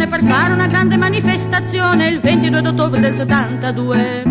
riunione per fare una grande manifestazione il 22 ottobre del 72.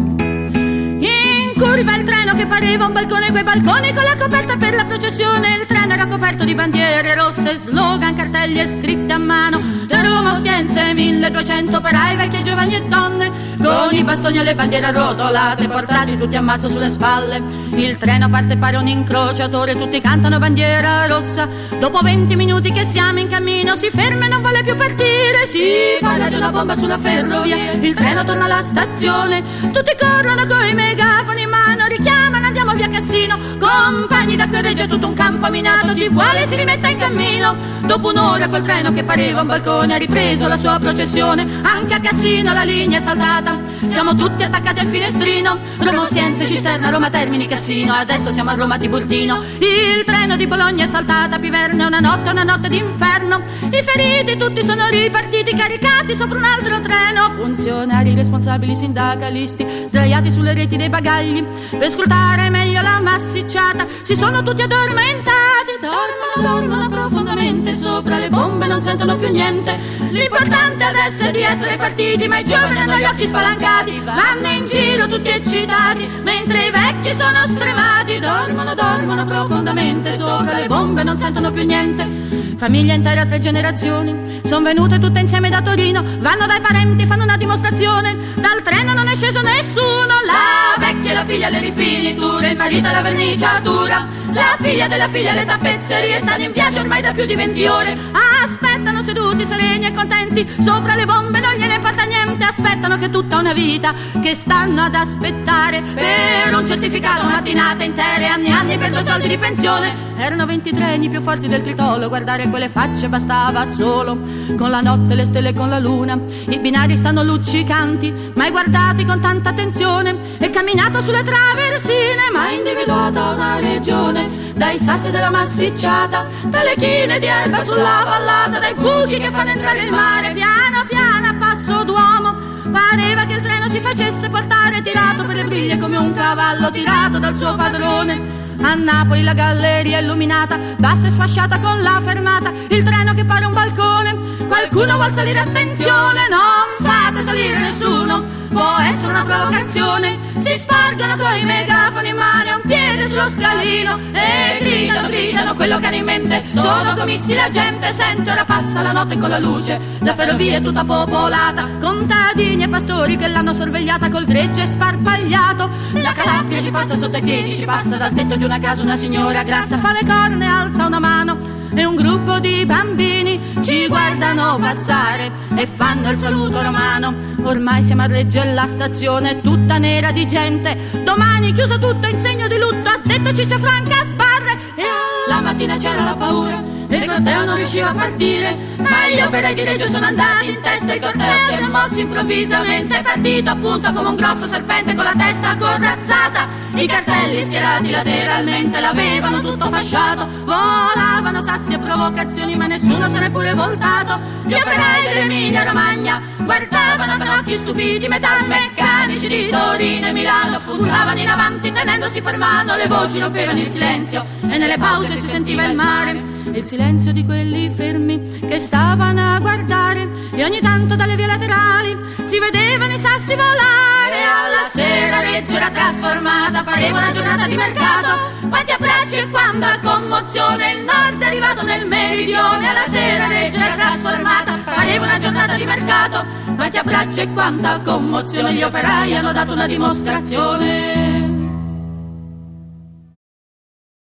In curva il treno che pareva un balcone, quei balconi con la coperta per la processione. Il treno era coperto di bandiere rosse, slogan, cartelli e scritte a mano. Da Roma Ostiense 1200 operai, vecchi, giovani e donne, con i bastoni e le bandiere arrotolate, portati tutti a mazzo sulle spalle. Il treno parte, pare un incrociatore, tutti cantano bandiera rossa. Dopo 20 minuti che siamo in cammino, si ferma e non vuole più partire. Si parla di una bomba sulla ferrovia, il treno torna alla stazione. Tutti corrono coi megafoni in mano, richiamano, andiamo via Cassino. Compagni d'acqua regge tutto un campo minato, chi vuole si rimetta in cammino. Dopo un'ora quel treno che pareva un balcone ha ripreso la sua processione. Anche a Cassino la linea è saltata, siamo tutti attaccati al finestrino. Roma Ostiense, Cisterna, Roma Termini, Cassino, adesso siamo a Roma Tiburtino. Il treno di Bologna è saltata a Piverno, è una notte d'inferno. I feriti tutti sono ripartiti, caricati sopra un altro treno. Funzionari, responsabili, sindacalisti, sdraiati sulle reti dei bagagli per scrutare meglio la massicciata. Si sono tutti addormentati, dormono profondamente sopra le bombe, non sentono più niente. L'importante adesso è di essere partiti, ma i giovani hanno gli occhi spalancati, vanno in giro tutti eccitati, mentre i vecchi sono stremati. Dormono profondamente sopra le bombe, non sentono più niente. Famiglie intere a 3 generazioni sono venute tutte insieme da Torino, vanno dai parenti, fanno una dimostrazione. Dal treno non è sceso nessuno, la vecchia e la figlia le rifiniture, il marito la verniciatura, la figlia della figlia le tappezzerie. Stanno in viaggio ormai da più di 20 ore, aspettano seduti sereni e contenti, sopra le bombe non gliene importa niente. Aspettano che è tutta una vita che stanno ad aspettare per un certificato, mattinate intere, anni e anni per 2 soldi di pensione. Erano 20 treni più forti del tritolo, guardare quelle facce bastava solo. Con la notte, le stelle, con la luna, i binari stanno luccicanti, mai guardati con tanta attenzione. E camminato sulle traversine, mai individuata una regione, dai sassi della massicciata, dalle chine di erba sulla vallata, dai buchi che fanno entrare il mare. Piano piano a passo d'uomo, pareva che il treno si facesse portare, tirato per le briglie come un cavallo tirato dal suo padrone. A Napoli la galleria illuminata, bassa e sfasciata con la fermata, il treno che pare un balcone. Qualcuno vuol salire, attenzione, non fate salire nessuno, può essere una provocazione. Si spargono coi megafoni in mano, un piede sullo scalino e gridano quello che hanno in mente. Sono comizi, la gente sente, ora passa la notte con la luce, la ferrovia è tutta popolata, contadini e pastori che l'hanno sorvegliata col gregge sparpagliato. La Calabria ci passa sotto i piedi, ci passa dal tetto di una casa una signora grassa, fa le corna e alza una mano, e un gruppo di bambini ci guardano passare e fanno il saluto romano. Ormai siamo a Reggio e la stazione è tutta nera di gente, domani chiuso tutto in segno di lutto, ha detto Ciccia Franca Sbarre. E alla mattina c'era la paura e il corteo non riusciva a partire, ma gli operai di Reggio sono andati in testa, il corteo si è mosso improvvisamente, è partito appunto come un grosso serpente con la testa corazzata. I cartelli schierati lateralmente l'avevano tutto fasciato, volavano sassi e provocazioni ma nessuno se n'è pure voltato. Gli operai dell'Emilia Romagna guardavano con occhi stupidi, metalmeccanici di Torino e Milano urlavano in avanti tenendosi per mano, le voci rompevano il silenzio e nelle pause si sentiva il mare. Il silenzio di quelli fermi che stavano a guardare, e ogni tanto dalle vie laterali si vedevano i sassi volare. Alla sera Reggio era trasformata, pareva una giornata di mercato, quanti abbracci e quanta commozione, il nord è arrivato nel meridione. Alla sera Reggio era trasformata, pareva una giornata di mercato, quanti abbracci e quanta commozione, gli operai hanno dato una dimostrazione.